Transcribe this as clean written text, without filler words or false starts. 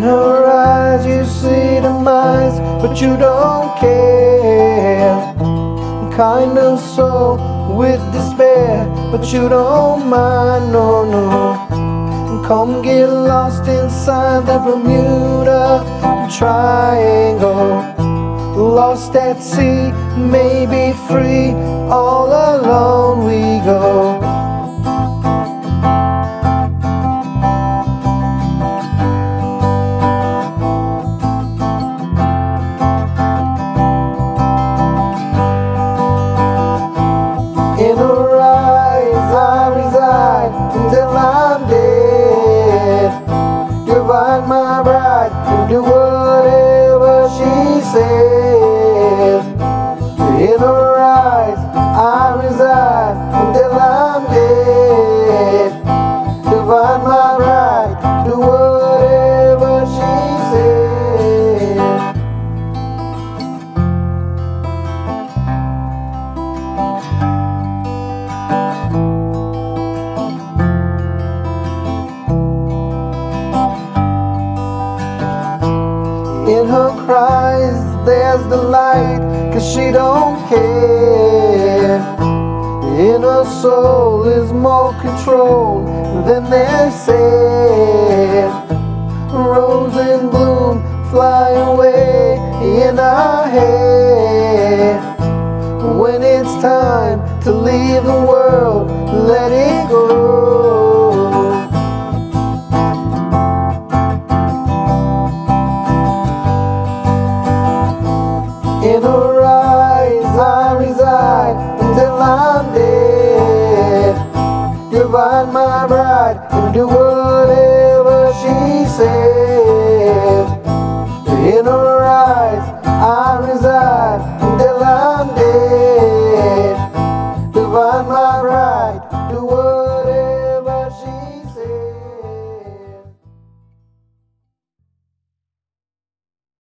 her eyes you see demise, but you don't care. Kind of soul with despair, but you don't mind, no, no. Come get lost inside the Bermuda Triangle. Lost at sea, maybe free, all alone we go. In her eyes I reside until I'm dead. Divide my bride and do whatever she says. In her eyes I reside until I'm dead. Divide my bride, do whatever she says. In her cries there's the light, 'cause she don't care. In her soul is more control than they said. Rose and bloom fly away in our head. When it's time to leave the world, let it go. In her eyes I reside until I'm dead. Divide my bride and do whatever she says. In her eyes I reside until I'm dead. Divide my bride, do